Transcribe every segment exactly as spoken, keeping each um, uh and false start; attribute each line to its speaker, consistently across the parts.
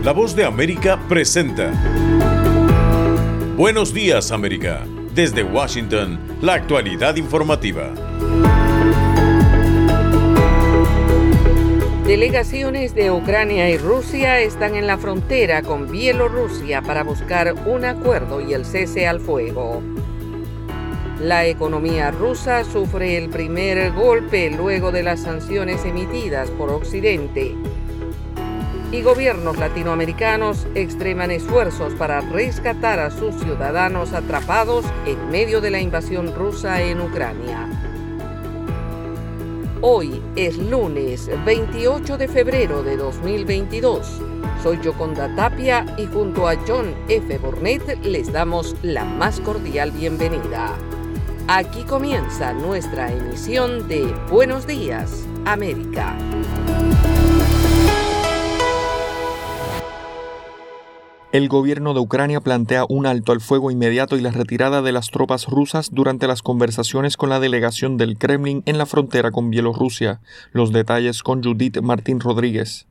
Speaker 1: La Voz de América presenta Buenos Días, América. Desde Washington, la actualidad informativa.
Speaker 2: Delegaciones de Ucrania y Rusia están en la frontera con Bielorrusia para buscar un acuerdo y el cese al fuego. La economía rusa sufre el primer golpe luego de las sanciones emitidas por Occidente. Y gobiernos latinoamericanos extreman esfuerzos para rescatar a sus ciudadanos atrapados en medio de la invasión rusa en Ucrania. Hoy es lunes veintiocho de febrero de dos mil veintidós. Soy Yoconda Tapia y junto a John F. Burnett les damos la más cordial bienvenida. Aquí comienza nuestra emisión de Buenos Días, América.
Speaker 3: El gobierno de Ucrania plantea un alto al fuego inmediato y la retirada de las tropas rusas durante las conversaciones con la delegación del Kremlin en la frontera con Bielorrusia. Los detalles con Judith Martín Rodríguez.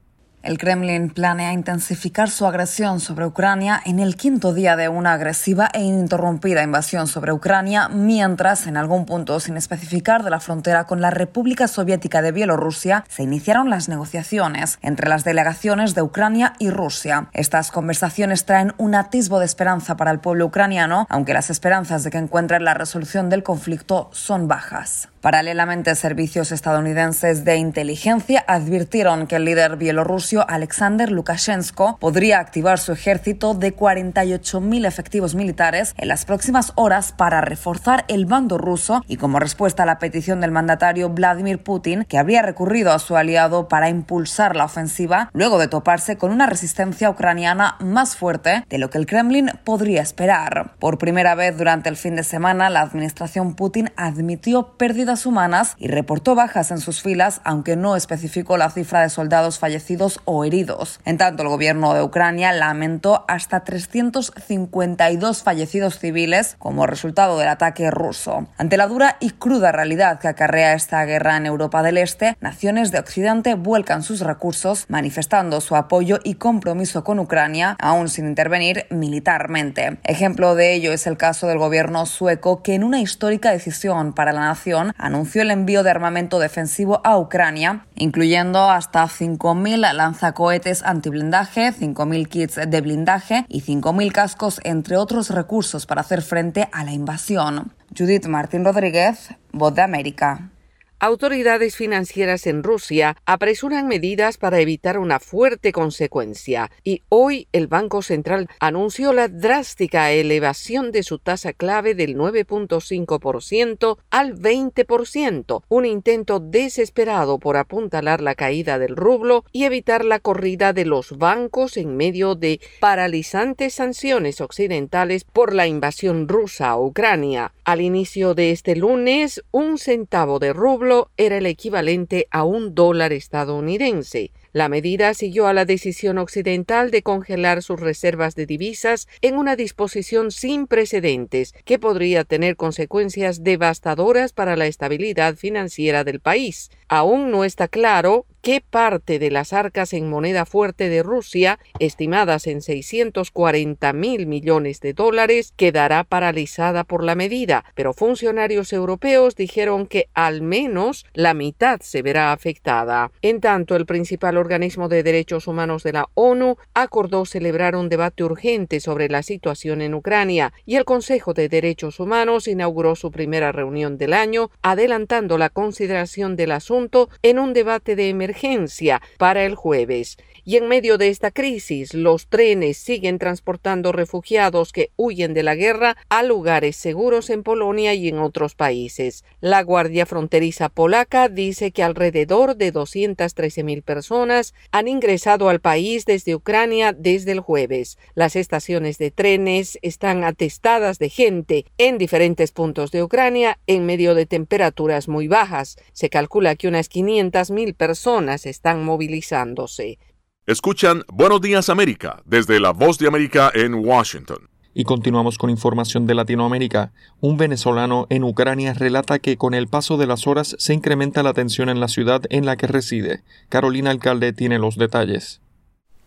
Speaker 4: El Kremlin planea intensificar su agresión sobre Ucrania en el quinto día de una agresiva e ininterrumpida invasión sobre Ucrania, mientras, en algún punto sin especificar de la frontera con la República Soviética de Bielorrusia, se iniciaron las negociaciones entre las delegaciones de Ucrania y Rusia. Estas conversaciones traen un atisbo de esperanza para el pueblo ucraniano, aunque las esperanzas de que encuentren la resolución del conflicto son bajas. Paralelamente, servicios estadounidenses de inteligencia advirtieron que el líder bielorruso Alexander Lukashenko podría activar su ejército de cuarenta y ocho mil efectivos militares en las próximas horas para reforzar el bando ruso y como respuesta a la petición del mandatario Vladimir Putin, que habría recurrido a su aliado para impulsar la ofensiva luego de toparse con una resistencia ucraniana más fuerte de lo que el Kremlin podría esperar. Por primera vez durante el fin de semana, la administración Putin admitió pérdidas humanas y reportó bajas en sus filas, aunque no especificó la cifra de soldados fallecidos o heridos. En tanto, el gobierno de Ucrania lamentó hasta trescientos cincuenta y dos fallecidos civiles como resultado del ataque ruso. Ante la dura y cruda realidad que acarrea esta guerra en Europa del Este, naciones de Occidente vuelcan sus recursos, manifestando su apoyo y compromiso con Ucrania, aún sin intervenir militarmente. Ejemplo de ello es el caso del gobierno sueco, que en una histórica decisión para la nación anunció el envío de armamento defensivo a Ucrania, incluyendo hasta cinco mil lanzacohetes antiblindaje, cinco mil kits de blindaje y cinco mil cascos, entre otros recursos para hacer frente a la invasión. Judith Martín Rodríguez, Voz de América.
Speaker 2: Autoridades financieras en Rusia apresuran medidas para evitar una fuerte consecuencia y hoy el Banco Central anunció la drástica elevación de su tasa clave del nueve punto cinco por ciento al veinte por ciento, un intento desesperado por apuntalar la caída del rublo y evitar la corrida de los bancos en medio de paralizantes sanciones occidentales por la invasión rusa a Ucrania. Al inicio de este lunes, un centavo de rublo era el equivalente a un dólar estadounidense. La medida siguió a la decisión occidental de congelar sus reservas de divisas en una disposición sin precedentes que podría tener consecuencias devastadoras para la estabilidad financiera del país. Aún no está claro qué parte de las arcas en moneda fuerte de Rusia, estimadas en seiscientos cuarenta mil millones de dólares, quedará paralizada por la medida, pero funcionarios europeos dijeron que al menos la mitad se verá afectada. En tanto, el principal organismo de derechos humanos de la ONU acordó celebrar un debate urgente sobre la situación en Ucrania y el Consejo de Derechos Humanos inauguró su primera reunión del año, adelantando la consideración del asunto en un debate de emergencia para el jueves. Y en medio de esta crisis, los trenes siguen transportando refugiados que huyen de la guerra a lugares seguros en Polonia y en otros países. La Guardia Fronteriza polaca dice que alrededor de doscientas trece mil personas han ingresado al país desde Ucrania desde el jueves. Las estaciones de trenes están atestadas de gente en diferentes puntos de Ucrania en medio de temperaturas muy bajas. Se calcula que unas quinientas mil personas están movilizándose.
Speaker 1: Escuchan Buenos Días América desde La Voz de América en Washington.
Speaker 3: Y continuamos con información de Latinoamérica. Un venezolano en Ucrania relata que con el paso de las horas se incrementa la tensión en la ciudad en la que reside. Carolina Alcalde tiene los detalles.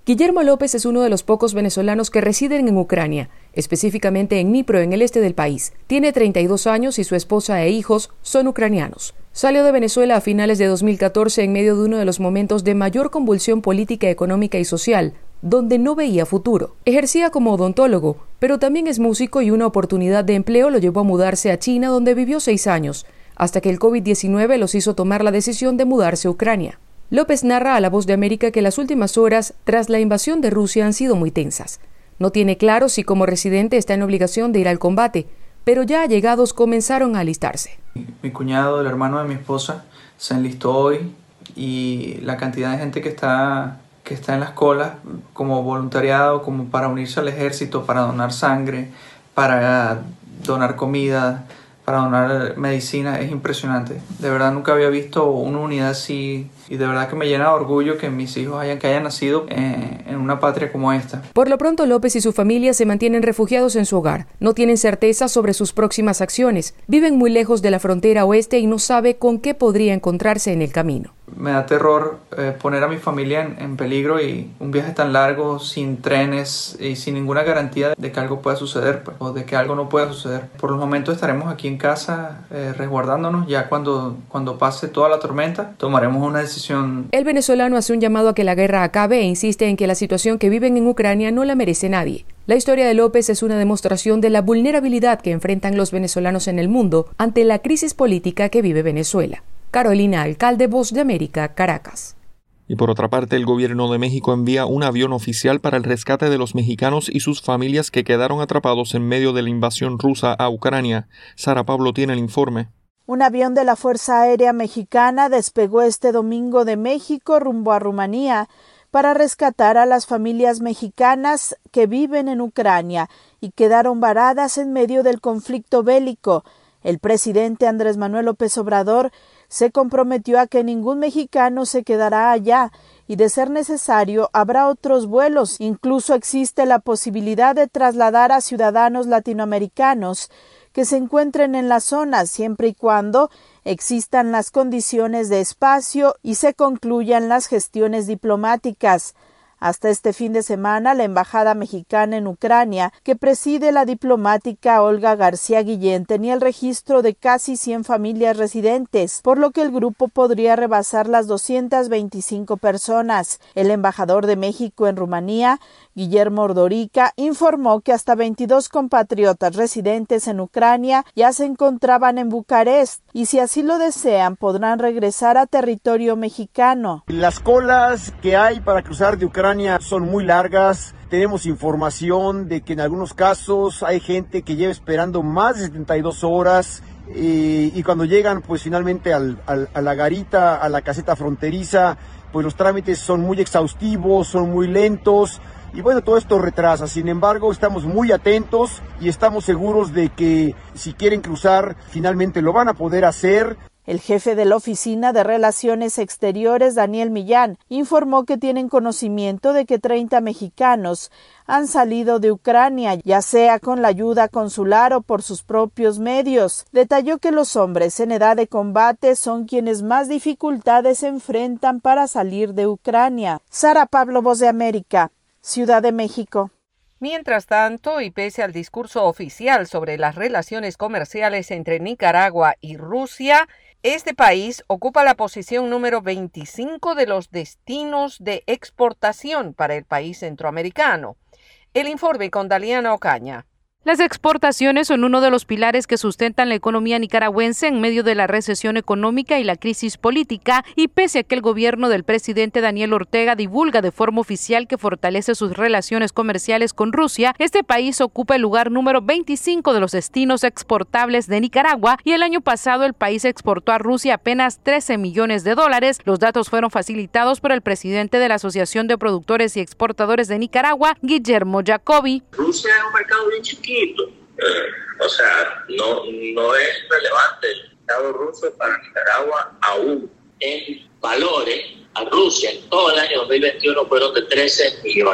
Speaker 5: Guillermo López es uno de los pocos venezolanos que residen en Ucrania, específicamente en Dnipro, en el este del país. Tiene treinta y dos años y su esposa e hijos son ucranianos. Salió de Venezuela a finales de dos mil catorce en medio de uno de los momentos de mayor convulsión política, económica y social, donde no veía futuro. Ejercía como odontólogo, pero también es músico y una oportunidad de empleo lo llevó a mudarse a China, donde vivió seis años, hasta que el COVID diecinueve los hizo tomar la decisión de mudarse a Ucrania. López narra a La Voz de América que las últimas horas tras la invasión de Rusia han sido muy tensas. No tiene claro si como residente está en obligación de ir al combate, pero ya allegados comenzaron a alistarse.
Speaker 6: Mi cuñado, el hermano de mi esposa, se enlistó hoy y la cantidad de gente que está, que está en las colas como voluntariado, como para unirse al ejército, para donar sangre, para donar comida, para donar medicina, es impresionante. De verdad nunca había visto una unidad así y de verdad que me llena de orgullo que mis hijos hayan, que hayan nacido en, en una patria como esta.
Speaker 5: Por lo pronto, López y su familia se mantienen refugiados en su hogar. No tienen certeza sobre sus próximas acciones. Viven muy lejos de la frontera oeste y no sabe con qué podría encontrarse en el camino.
Speaker 6: Me da terror eh, poner a mi familia en, en peligro y un viaje tan largo, sin trenes y sin ninguna garantía de que algo pueda suceder, pues, o de que algo no pueda suceder. Por los momentos estaremos aquí en casa eh, resguardándonos. Ya cuando, cuando pase toda la tormenta tomaremos una decisión.
Speaker 5: El venezolano hace un llamado a que la guerra acabe e insiste en que la situación que viven en Ucrania no la merece nadie. La historia de López es una demostración de la vulnerabilidad que enfrentan los venezolanos en el mundo ante la crisis política que vive Venezuela. Carolina Alcalde, Voz de América, Caracas.
Speaker 3: Y por otra parte, el gobierno de México envía un avión oficial para el rescate de los mexicanos y sus familias que quedaron atrapados en medio de la invasión rusa a Ucrania. Sara Pablo tiene el informe.
Speaker 7: Un avión de la Fuerza Aérea Mexicana despegó este domingo de México rumbo a Rumanía para rescatar a las familias mexicanas que viven en Ucrania y quedaron varadas en medio del conflicto bélico. El presidente Andrés Manuel López Obrador se comprometió a que ningún mexicano se quedará allá y, de ser necesario, habrá otros vuelos. Incluso existe la posibilidad de trasladar a ciudadanos latinoamericanos que se encuentren en la zona, siempre y cuando existan las condiciones de espacio y se concluyan las gestiones diplomáticas. Hasta este fin de semana, la Embajada Mexicana en Ucrania, que preside la diplomática Olga García Guillén, tenía el registro de casi cien familias residentes, por lo que el grupo podría rebasar las doscientas veinticinco personas. El embajador de México en Rumanía, Guillermo Ordorica, informó que hasta veintidós compatriotas residentes en Ucrania ya se encontraban en Bucarest y, si así lo desean, podrán regresar a territorio mexicano.
Speaker 8: Las colas que hay para cruzar de Ucrania son muy largas. Tenemos información de que en algunos casos hay gente que lleva esperando más de setenta y dos horas y, y cuando llegan pues finalmente al, al, a la garita, a la caseta fronteriza, pues los trámites son muy exhaustivos, son muy lentos y bueno, todo esto retrasa. Sin embargo, estamos muy atentos y estamos seguros de que si quieren cruzar, finalmente lo van a poder hacer.
Speaker 7: El jefe de la Oficina de Relaciones Exteriores, Daniel Millán, informó que tienen conocimiento de que treinta mexicanos han salido de Ucrania, ya sea con la ayuda consular o por sus propios medios. Detalló que los hombres en edad de combate son quienes más dificultades enfrentan para salir de Ucrania. Sara Pablo, Voz de América, Ciudad de México.
Speaker 2: Mientras tanto, y pese al discurso oficial sobre las relaciones comerciales entre Nicaragua y Rusia, este país ocupa la posición número veinticinco de los destinos de exportación para el país centroamericano. El informe con Daliana Ocaña.
Speaker 9: Las exportaciones son uno de los pilares que sustentan la economía nicaragüense en medio de la recesión económica y la crisis política, y pese a que el gobierno del presidente Daniel Ortega divulga de forma oficial que fortalece sus relaciones comerciales con Rusia, este país ocupa el lugar número veinticinco de los destinos exportables de Nicaragua, y el año pasado el país exportó a Rusia apenas trece millones de dólares. Los datos fueron facilitados por el presidente de la Asociación de Productores y Exportadores de Nicaragua, Guillermo Jacobi.
Speaker 10: Rusia es un mercado bien chiquito. Eh, o sea, no, no es relevante el mercado ruso para Nicaragua aún. En valores, a Rusia en todo el año dos mil veintiuno fueron de trece millones.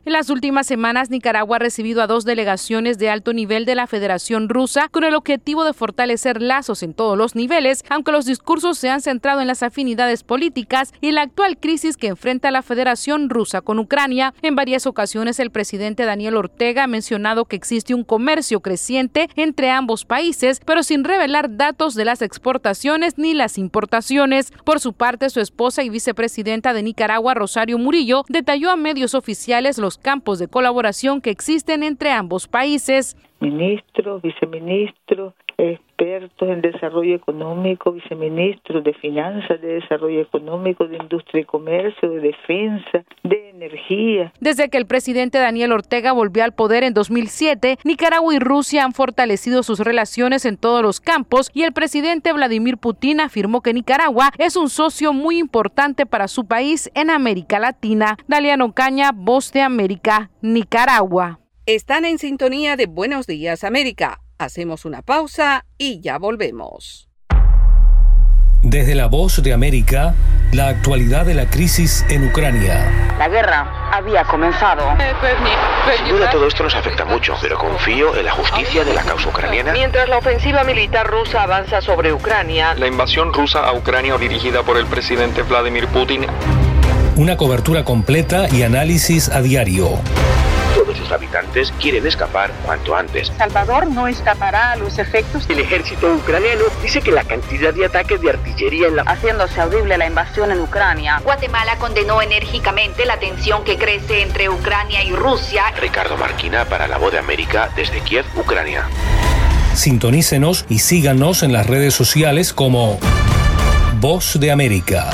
Speaker 9: En las últimas semanas, Nicaragua ha recibido a dos delegaciones de alto nivel de la Federación Rusa con el objetivo de fortalecer lazos en todos los niveles, aunque los discursos se han centrado en las afinidades políticas y la actual crisis que enfrenta la Federación Rusa con Ucrania. En varias ocasiones, el presidente Daniel Ortega ha mencionado que existe un comercio creciente entre ambos países, pero sin revelar datos de las exportaciones ni las importaciones. Por su parte, su esposa y vicepresidenta de Nicaragua, Rosario Murillo, detalló a medios oficiales los campos de colaboración que existen entre ambos países.
Speaker 11: Ministros, viceministros, expertos en desarrollo económico, viceministros de finanzas, de desarrollo económico, de industria y comercio, de defensa, de energía.
Speaker 9: Desde que el presidente Daniel Ortega volvió al poder en dos mil siete, Nicaragua y Rusia han fortalecido sus relaciones en todos los campos y el presidente Vladimir Putin afirmó que Nicaragua es un socio muy importante para su país en América Latina. Daliano Ocaña, Voz de América, Nicaragua.
Speaker 2: Están en sintonía de Buenos Días América. Hacemos una pausa y ya volvemos.
Speaker 12: Desde la Voz de América, la actualidad de la crisis en Ucrania.
Speaker 13: La guerra había comenzado.
Speaker 14: Sin duda todo esto nos afecta mucho, pero confío en la justicia de la causa ucraniana.
Speaker 2: Mientras la ofensiva militar rusa avanza sobre Ucrania,
Speaker 3: la invasión rusa a Ucrania dirigida por el presidente Vladimir Putin.
Speaker 12: Una cobertura completa y análisis a diario.
Speaker 14: Todos sus habitantes quieren escapar cuanto antes.
Speaker 13: Salvador no escapará a los efectos.
Speaker 14: El ejército ucraniano dice que la cantidad de ataques de artillería en la...
Speaker 13: haciéndose audible la invasión en Ucrania.
Speaker 15: Guatemala condenó enérgicamente la tensión que crece entre Ucrania y Rusia.
Speaker 14: Ricardo Marquina para La Voz de América desde Kiev, Ucrania.
Speaker 12: Sintonícenos y síganos en las redes sociales como Voz de América.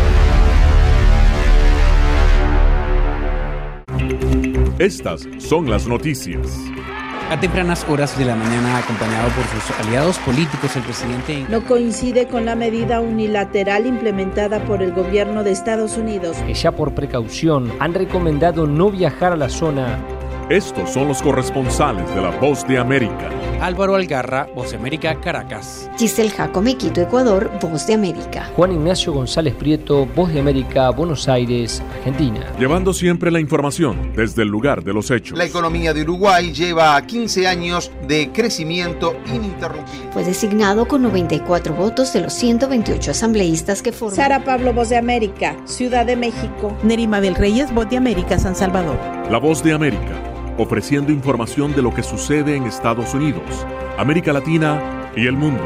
Speaker 1: Estas son las noticias.
Speaker 16: A tempranas horas de la mañana, acompañado por sus aliados políticos, el presidente...
Speaker 7: No coincide con la medida unilateral implementada por el gobierno de Estados Unidos.
Speaker 17: Que ya por precaución han recomendado no viajar a la zona.
Speaker 1: Estos son los corresponsales de La Voz de América.
Speaker 16: Álvaro Algarra, Voz de América, Caracas.
Speaker 18: Giselle Jacome, Quito, Ecuador, Voz de América.
Speaker 17: Juan Ignacio González Prieto, Voz de América, Buenos Aires, Argentina.
Speaker 1: Llevando siempre la información desde el lugar de los hechos.
Speaker 19: La economía de Uruguay lleva quince años de crecimiento ininterrumpido.
Speaker 18: Fue designado con noventa y cuatro votos de los ciento veintiocho asambleístas que forman.
Speaker 7: Sara Pablo, Voz de América, Ciudad de México.
Speaker 20: Nerima Bel Reyes, Voz de América, San Salvador.
Speaker 1: La Voz de América, ofreciendo información de lo que sucede en Estados Unidos, América Latina y el mundo.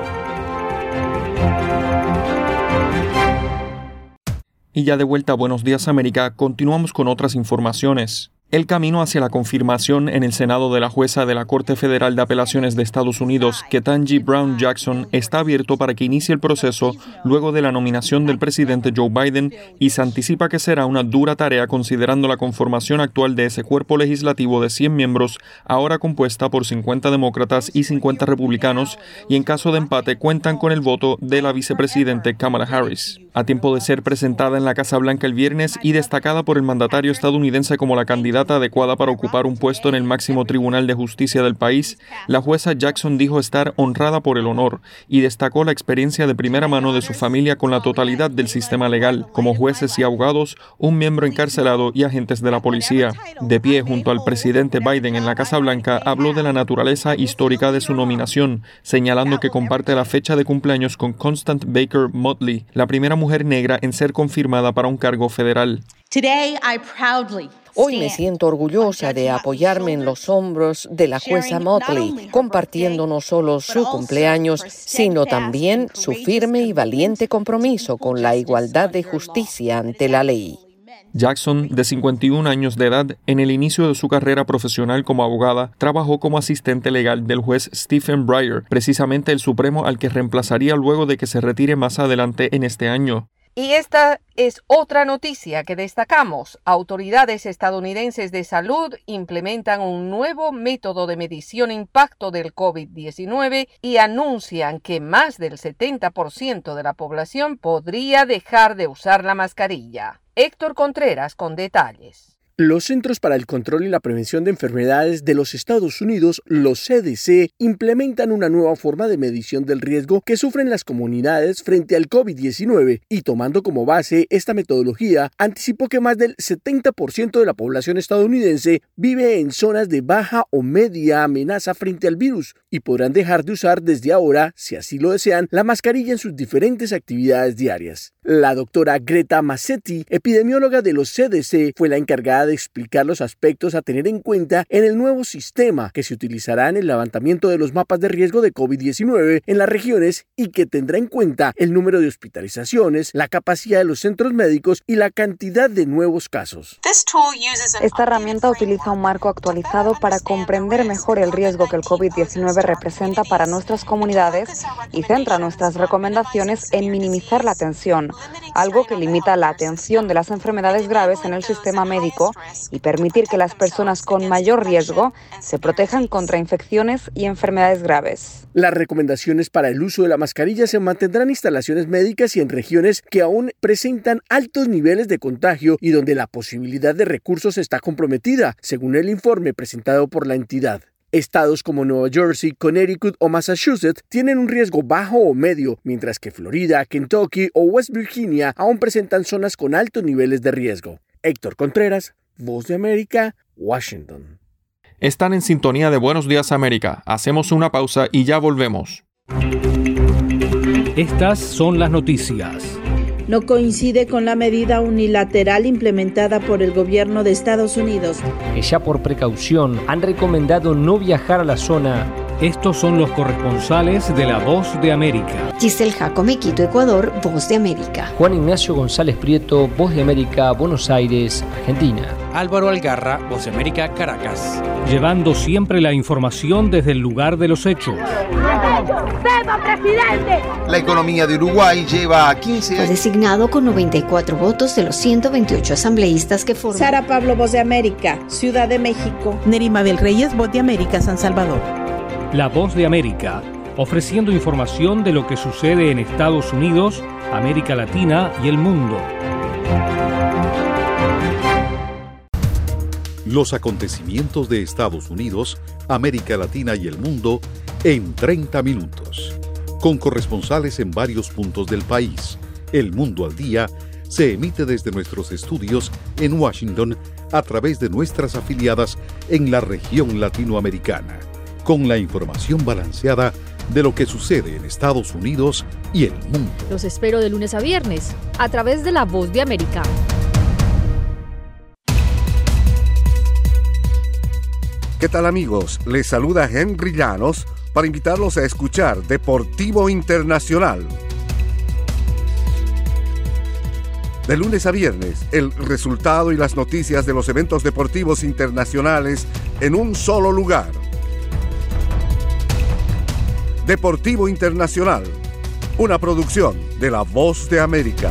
Speaker 3: Y ya de vuelta a Buenos Días América, continuamos con otras informaciones. El camino hacia la confirmación en el Senado de la jueza de la Corte Federal de Apelaciones de Estados Unidos, Ketanji Brown Jackson, está abierto para que inicie el proceso luego de la nominación del presidente Joe Biden y se anticipa que será una dura tarea considerando la conformación actual de ese cuerpo legislativo de cien miembros, ahora compuesta por cincuenta demócratas y cincuenta republicanos, y en caso de empate cuentan con el voto de la vicepresidente Kamala Harris. A tiempo de ser presentada en la Casa Blanca el viernes y destacada por el mandatario estadounidense como la candidata adecuada para ocupar un puesto en el máximo tribunal de justicia del país, la jueza Jackson dijo estar honrada por el honor y destacó la experiencia de primera mano de su familia con la totalidad del sistema legal, como jueces y abogados, un miembro encarcelado y agentes de la policía. De pie junto al presidente Biden en la Casa Blanca, habló de la naturaleza histórica de su nominación, señalando que comparte la fecha de cumpleaños con Constance Baker Motley, la primera mujer negra en ser confirmada para un cargo federal.
Speaker 21: Today I proudly
Speaker 2: Hoy me siento orgullosa de apoyarme en los hombros de la jueza Motley, compartiendo no solo su cumpleaños, sino también su firme y valiente compromiso con la igualdad de justicia ante la ley.
Speaker 3: Jackson, de cincuenta y un años de edad, en el inicio de su carrera profesional como abogada, trabajó como asistente legal del juez Stephen Breyer, precisamente el Supremo al que reemplazaría luego de que se retire más adelante en este año.
Speaker 2: Y esta es otra noticia que destacamos. Autoridades estadounidenses de salud implementan un nuevo método de medición impacto del COVID diecinueve y anuncian que más del setenta por ciento de la población podría dejar de usar la mascarilla. Héctor Contreras con detalles.
Speaker 4: Los Centros para el Control y la Prevención de Enfermedades de los Estados Unidos, los C D C, implementan una nueva forma de medición del riesgo que sufren las comunidades frente al COVID diecinueve y, tomando como base esta metodología, anticipó que más del setenta por ciento de la población estadounidense vive en zonas de baja o media amenaza frente al virus y podrán dejar de usar desde ahora, si así lo desean, la mascarilla en sus diferentes actividades diarias. La doctora Greta Massetti, epidemióloga de los C D C, fue la encargada de explicar los aspectos a tener en cuenta en el nuevo sistema que se utilizará en el levantamiento de los mapas de riesgo de COVID diecinueve en las regiones y que tendrá en cuenta el número de hospitalizaciones, la capacidad de los centros médicos y la cantidad de nuevos casos.
Speaker 22: Esta herramienta utiliza un marco actualizado para comprender mejor el riesgo que el COVID diecinueve representa para nuestras comunidades y centra nuestras recomendaciones en minimizar la tensión, algo que limita la atención de las enfermedades graves en el sistema médico y permitir que las personas con mayor riesgo se protejan contra infecciones y enfermedades graves.
Speaker 4: Las recomendaciones para el uso de la mascarilla se mantendrán en instalaciones médicas y en regiones que aún presentan altos niveles de contagio y donde la posibilidad de recursos está comprometida, según el informe presentado por la entidad. Estados como Nueva Jersey, Connecticut o Massachusetts tienen un riesgo bajo o medio, mientras que Florida, Kentucky o West Virginia aún presentan zonas con altos niveles de riesgo. Héctor Contreras, Voz de América, Washington.
Speaker 3: Están en sintonía de Buenos Días América. Hacemos una pausa y ya volvemos.
Speaker 12: Estas son las noticias.
Speaker 7: No coincide con la medida unilateral implementada por el gobierno de Estados Unidos.
Speaker 17: Que ya por precaución han recomendado no viajar a la zona.
Speaker 12: Estos son los corresponsales de La Voz de América.
Speaker 18: Giselle Jacome, Quito, Ecuador, Voz de América.
Speaker 17: Juan Ignacio González Prieto, Voz de América, Buenos Aires, Argentina.
Speaker 16: Álvaro Algarra, Voz de América, Caracas.
Speaker 12: Llevando siempre la información desde el lugar de los hechos.
Speaker 15: ¡Seba, presidente!
Speaker 19: La economía de Uruguay lleva quince años.
Speaker 18: Fue designado con noventa y cuatro votos de los ciento veintiocho asambleístas que forman.
Speaker 7: Sara Pablo, Voz de América, Ciudad de México.
Speaker 20: Neri Mabel Reyes, Voz de América, San Salvador.
Speaker 12: La Voz de América, ofreciendo información de lo que sucede en Estados Unidos, América Latina y el mundo.
Speaker 23: Los acontecimientos de Estados Unidos, América Latina y el mundo en treinta minutos. Con corresponsales en varios puntos del país. El Mundo al Día se emite desde nuestros estudios en Washington a través de nuestras afiliadas en la región latinoamericana, con la información balanceada de lo que sucede en Estados Unidos y el mundo.
Speaker 24: Los espero de lunes a viernes, a través de La Voz de América.
Speaker 25: ¿Qué tal, amigos? Les saluda Henry Llanos para invitarlos a escuchar Deportivo Internacional. De lunes a viernes, el resultado y las noticias de los eventos deportivos internacionales en un solo lugar. Deportivo Internacional, una producción de La Voz de América.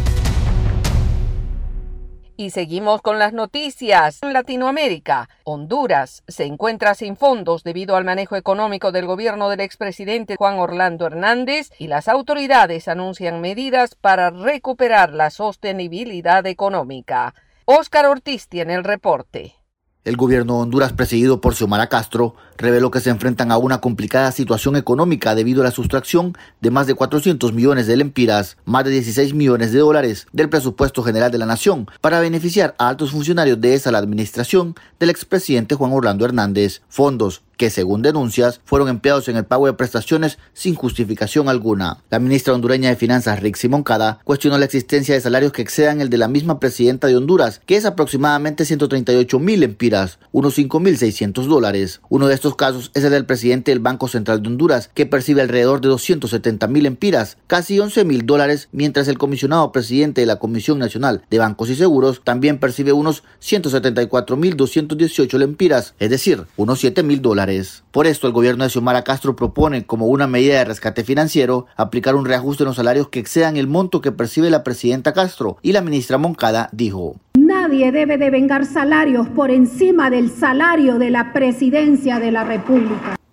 Speaker 2: Y seguimos con las noticias. En Latinoamérica, Honduras se encuentra sin fondos debido al manejo económico del gobierno del expresidente Juan Orlando Hernández y las autoridades anuncian medidas para recuperar la sostenibilidad económica. Óscar Ortiz tiene el reporte.
Speaker 26: El gobierno de Honduras, presidido por Xiomara Castro, reveló que se enfrentan a una complicada situación económica debido a la sustracción de más de cuatrocientos millones de lempiras, más de dieciséis millones de dólares del presupuesto general de la nación, para beneficiar a altos funcionarios de esa la administración del expresidente Juan Orlando Hernández. Fondos que, según denuncias, fueron empleados en el pago de prestaciones sin justificación alguna. La ministra hondureña de Finanzas, Rixi Moncada, cuestionó la existencia de salarios que excedan el de la misma presidenta de Honduras, que es aproximadamente ciento treinta y ocho mil lempiras, unos cinco mil seiscientos dólares. Uno de estos casos es el del presidente del Banco Central de Honduras, que percibe alrededor de doscientos setenta mil lempiras, casi once mil dólares, mientras el comisionado presidente de la Comisión Nacional de Bancos y Seguros también percibe unos ciento setenta y cuatro mil doscientos dieciocho lempiras, es decir, unos siete mil dólares. Por esto, el gobierno de Xiomara Castro propone, como una medida de rescate financiero, aplicar un reajuste en los salarios que excedan el monto que percibe la presidenta Castro, y la ministra Moncada dijo:
Speaker 27: nadie debe devengar salarios por encima del salario de la presidencia de la República.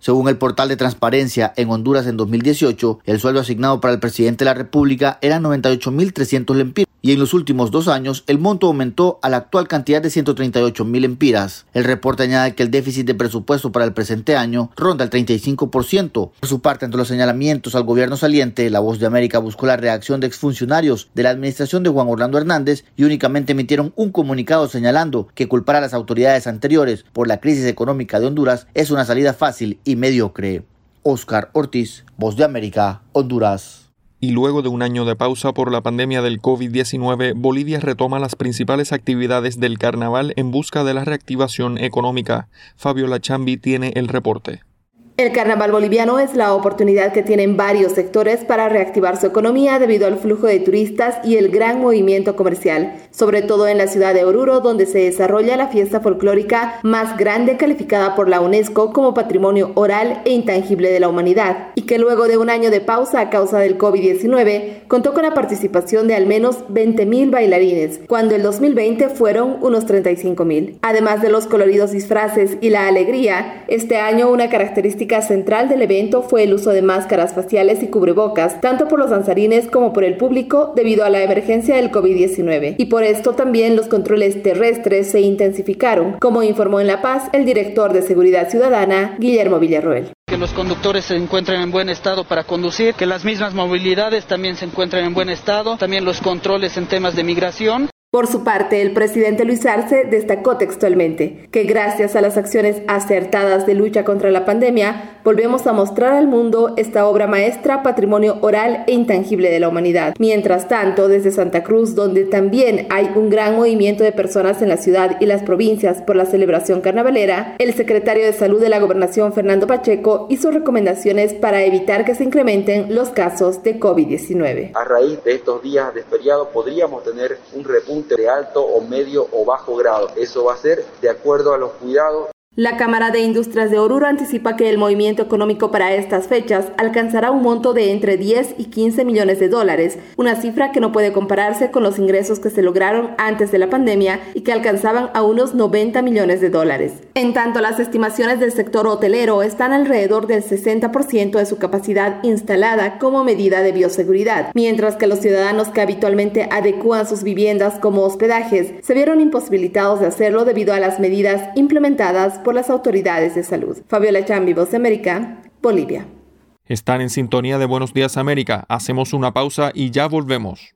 Speaker 26: Según el portal de transparencia, en Honduras en dos mil dieciocho, el sueldo asignado para el presidente de la República era noventa y ocho mil trescientos lempiras y en los últimos dos años el monto aumentó a la actual cantidad de ciento treinta y ocho mil lempiras. El reporte añade que el déficit de presupuesto para el presente año ronda el treinta y cinco por ciento. Por su parte, ante los señalamientos al gobierno saliente, La Voz de América buscó la reacción de exfuncionarios de la administración de Juan Orlando Hernández y únicamente emitieron un comunicado señalando que culpar a las autoridades anteriores por la crisis económica de Honduras es una salida fácil y mediocre. Oscar Ortiz, Voz de América, Honduras.
Speaker 3: Y luego de un año de pausa por la pandemia del COVID diecinueve, Bolivia retoma las principales actividades del carnaval en busca de la reactivación económica. Fabiola Chambi tiene el reporte.
Speaker 5: El carnaval boliviano es la oportunidad que tienen varios sectores para reactivar su economía debido al flujo de turistas y el gran movimiento comercial, sobre todo en la ciudad de Oruro, donde se desarrolla la fiesta folclórica más grande calificada por la UNESCO como Patrimonio Oral e Intangible de la Humanidad, y que luego de un año de pausa a causa del COVID diecinueve, contó con la participación de al menos veinte mil bailarines, cuando el dos mil veinte fueron unos treinta y cinco mil. Además de los coloridos disfraces y la alegría, este año una característica central del evento fue el uso de máscaras faciales y cubrebocas, tanto por los danzarines como por el público debido a la emergencia del COVID diecinueve. Y por esto también los controles terrestres se intensificaron, como informó en La Paz el director de Seguridad Ciudadana, Guillermo Villarroel.
Speaker 6: Que los conductores se encuentren en buen estado para conducir, que las mismas movilidades también se encuentren en buen estado, también los controles en temas de migración.
Speaker 5: Por su parte, el presidente Luis Arce destacó textualmente que gracias a las acciones acertadas de lucha contra la pandemia, volvemos a mostrar al mundo esta obra maestra, patrimonio oral e intangible de la humanidad. Mientras tanto, desde Santa Cruz, donde también hay un gran movimiento de personas en la ciudad y las provincias por la celebración carnavalera, el secretario de Salud de la Gobernación, Fernando Pacheco, hizo recomendaciones para evitar que se incrementen los casos de COVID diecinueve.
Speaker 8: A raíz de estos días de feriado podríamos tener un repunte de alto o medio o bajo grado. Eso va a ser de acuerdo a los cuidados.
Speaker 5: La Cámara de Industrias de Oruro anticipa que el movimiento económico para estas fechas alcanzará un monto de entre diez y quince millones de dólares, una cifra que no puede compararse con los ingresos que se lograron antes de la pandemia y que alcanzaban a unos noventa millones de dólares. En tanto, las estimaciones del sector hotelero están alrededor del sesenta por ciento de su capacidad instalada como medida de bioseguridad, mientras que los ciudadanos que habitualmente adecúan sus viviendas como hospedajes se vieron imposibilitados de hacerlo debido a las medidas implementadas por las autoridades de salud. Fabiola Chambi, Voz de América, Bolivia.
Speaker 3: Están en sintonía de Buenos Días América. Hacemos una pausa y ya volvemos.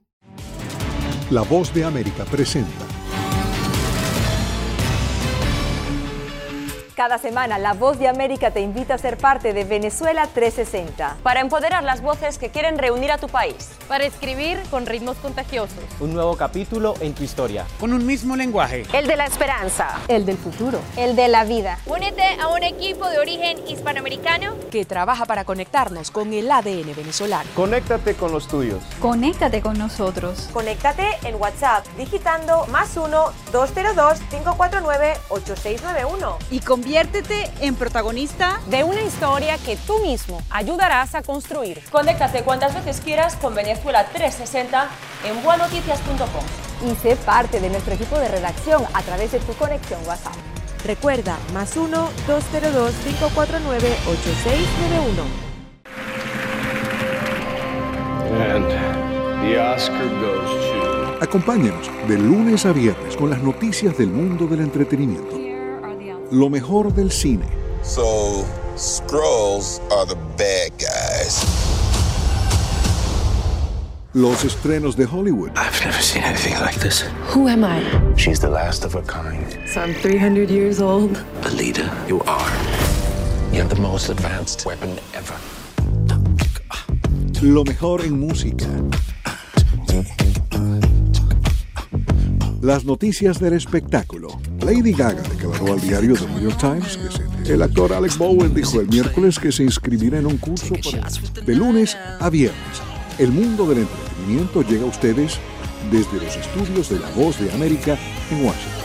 Speaker 23: La Voz de América presenta.
Speaker 9: Cada semana, La Voz de América te invita a ser parte de Venezuela trescientos sesenta.
Speaker 10: Para empoderar las voces que quieren reunir a tu país.
Speaker 24: Para escribir con ritmos contagiosos.
Speaker 11: Un nuevo capítulo en tu historia.
Speaker 27: Con un mismo lenguaje.
Speaker 10: El de la esperanza.
Speaker 9: El del futuro.
Speaker 10: El de la vida.
Speaker 28: Únete a un equipo de origen hispanoamericano
Speaker 9: que trabaja para conectarnos con el A D N venezolano.
Speaker 11: Conéctate con los tuyos.
Speaker 9: Conéctate con nosotros.
Speaker 10: Conéctate en WhatsApp digitando más uno, dos cero dos, cinco cuatro nueve, ocho seis nueve uno.
Speaker 9: Y conviértete en protagonista
Speaker 10: de una historia que tú mismo ayudarás a construir.
Speaker 28: Conéctate cuantas veces quieras con Venezuela trescientos sesenta en buenoticias punto com.
Speaker 9: Y sé parte de nuestro equipo de redacción a través de tu conexión WhatsApp.
Speaker 10: Recuerda, más uno, dos cero dos, cinco cuatro nueve, ocho seis nueve uno.
Speaker 29: And the Oscar goes to...
Speaker 25: Acompáñenos de lunes a viernes con las noticias del mundo del entretenimiento. Lo mejor del cine.
Speaker 30: So, Skrulls are the bad guys.
Speaker 25: Los estrenos de Hollywood.
Speaker 30: I've never seen anything like this.
Speaker 9: Who am I?
Speaker 30: She's the last of her kind.
Speaker 9: So I'm three hundred years old.
Speaker 30: Alita, you are. You have the most advanced weapon ever.
Speaker 25: Lo mejor en música. Las noticias del espectáculo. Lady Gaga declaró al diario The New York Times que se... El actor Alec Bowen dijo el miércoles que se inscribirá en un curso para... de lunes a viernes. El mundo del entretenimiento llega a ustedes desde los estudios de La Voz de América en Washington.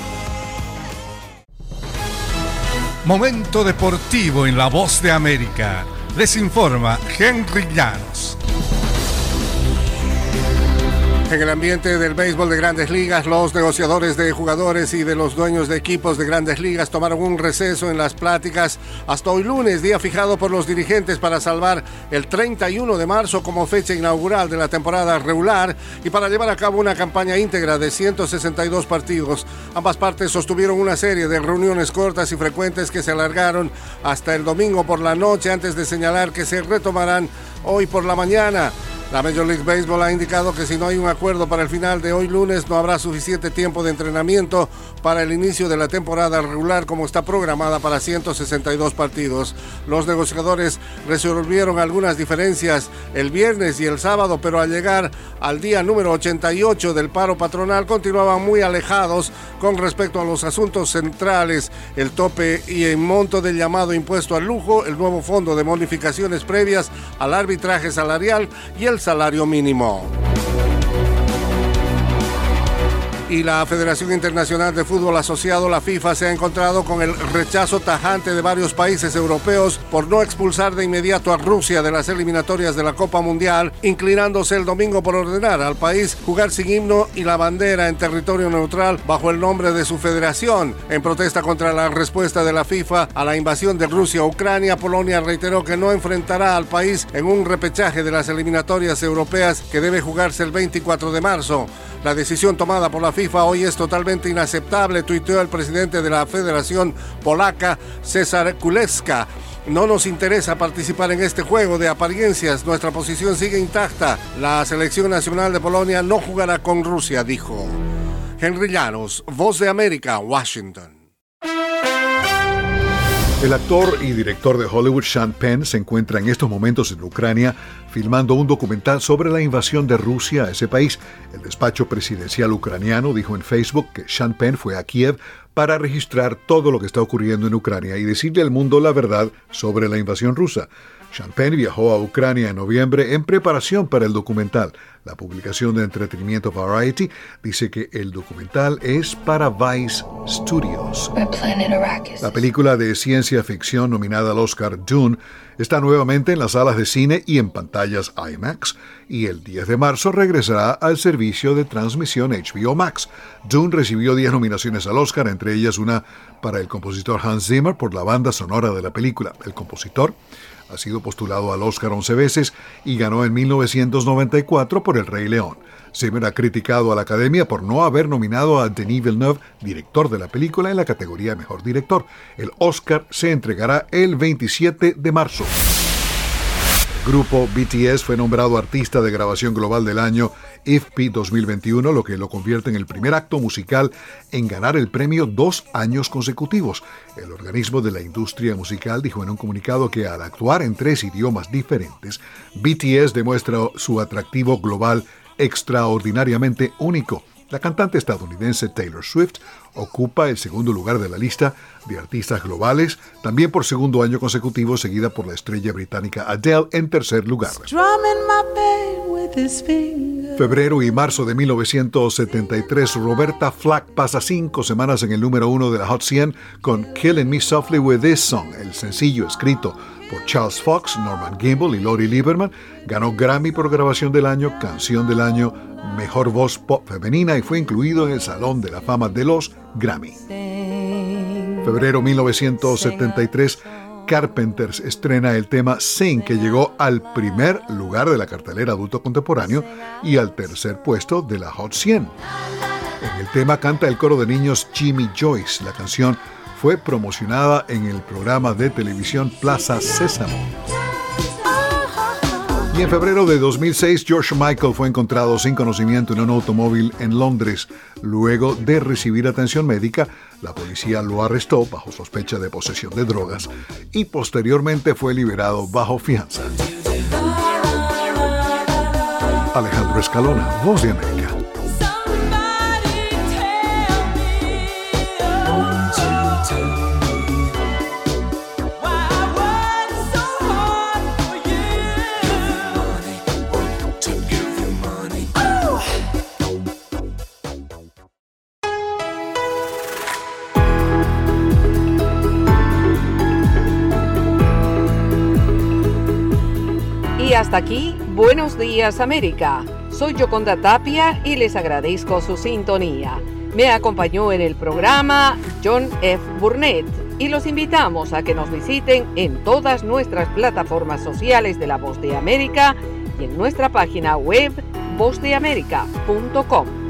Speaker 31: Momento deportivo en La Voz de América. Les informa Henry Llanos.
Speaker 1: En el ambiente del béisbol de Grandes Ligas, los negociadores de jugadores y de los dueños de equipos de Grandes Ligas tomaron un receso en las pláticas hasta hoy lunes, día fijado por los dirigentes para salvar el treinta y uno de marzo como fecha inaugural de la temporada regular y para llevar a cabo una campaña íntegra de ciento sesenta y dos partidos. Ambas partes sostuvieron una serie de reuniones cortas y frecuentes que se alargaron hasta el domingo por la noche antes de señalar que se retomarán hoy por la mañana. La Major League Baseball ha indicado que si no hay un acuerdo para el final de hoy lunes, no habrá suficiente tiempo de entrenamiento para el inicio de la temporada regular como está programada para ciento sesenta y dos partidos. Los negociadores resolvieron algunas diferencias el viernes y el sábado, pero al llegar al día número ochenta y ocho del paro patronal continuaban muy alejados con respecto a los asuntos centrales, el tope y el monto del llamado impuesto al lujo, el nuevo fondo de bonificaciones previas al arbitraje salarial y el salario mínimo. Y la Federación Internacional de Fútbol Asociado, la FIFA, se ha encontrado con el rechazo tajante de varios países europeos por no expulsar de inmediato a Rusia de las eliminatorias de la Copa Mundial, inclinándose el domingo por ordenar al país jugar sin himno y la bandera en territorio neutral bajo el nombre de su federación. En protesta contra la respuesta de la FIFA a la invasión de Rusia a Ucrania, Polonia reiteró que no enfrentará al país en un repechaje de las eliminatorias europeas que debe jugarse el veinticuatro de marzo. La decisión tomada por la FIFA hoy es totalmente inaceptable, tuiteó el presidente de la Federación Polaca, Cezar Kuleska. No nos interesa participar en este juego de apariencias, nuestra posición sigue intacta. La selección nacional de Polonia no jugará con Rusia, dijo. Henry Llanos, Voz de América, Washington.
Speaker 25: El actor y director de Hollywood Sean Penn se encuentra en estos momentos en Ucrania filmando un documental sobre la invasión de Rusia a ese país. El despacho presidencial ucraniano dijo en Facebook que Sean Penn fue a Kiev para registrar todo lo que está ocurriendo en Ucrania y decirle al mundo la verdad sobre la invasión rusa. Sean Penn viajó a Ucrania en noviembre en preparación para el documental. La publicación de entretenimiento Variety dice que el documental es para Vice Studios. La película de ciencia ficción nominada al Oscar Dune está nuevamente en las salas de cine y en pantallas IMAX y el diez de marzo regresará al servicio de transmisión H B O Max. Dune recibió diez nominaciones al Oscar, entre ellas una para el compositor Hans Zimmer por la banda sonora de la película. El compositor ha sido postulado al Oscar once veces y ganó en mil novecientos noventa y cuatro por El Rey León. Zimmer ha criticado a la Academia por no haber nominado a Denis Villeneuve, director de la película, en la categoría Mejor Director. El Oscar se entregará el veintisiete de marzo. El grupo B T S fue nombrado Artista de Grabación Global del Año I F P dos mil veintiuno, lo que lo convierte en el primer acto musical en ganar el premio dos años consecutivos. El organismo de la industria musical dijo en un comunicado que al actuar en tres idiomas diferentes, B T S demuestra su atractivo global extraordinariamente único. La cantante estadounidense Taylor Swift ocupa el segundo lugar de la lista de artistas globales, también por segundo año consecutivo, seguida por la estrella británica Adele en tercer lugar. Febrero y marzo de mil novecientos setenta y tres, Roberta Flack pasa cinco semanas en el número uno de la Hot cien con Killing Me Softly With This Song, el sencillo escrito por Charles Fox, Norman Gimbel y Lori Lieberman. Ganó Grammy por Grabación del Año, Canción del Año, Mejor Voz Pop Femenina y fue incluido en el Salón de la Fama de los Grammy. Febrero mil novecientos setenta y tres, Carpenters estrena el tema Sing, que llegó al primer lugar de la cartelera adulto contemporáneo y al tercer puesto de la Hot cien. En el tema canta el coro de niños Jimmy Joyce. La canción fue promocionada en el programa de televisión Plaza Sésamo. Y en febrero de dos mil seis, George Michael fue encontrado sin conocimiento en un automóvil en Londres. Luego de recibir atención médica, la policía lo arrestó bajo sospecha de posesión de drogas y posteriormente fue liberado bajo fianza. Alejandro Escalona, Voz de América.
Speaker 2: Y hasta aquí, Buenos Días América, Soy Yoconda Tapia y les agradezco su sintonía. Me acompañó en el programa John F. Burnett y los invitamos a que nos visiten en todas nuestras plataformas sociales de La Voz de América y en nuestra página web voz de américa punto com.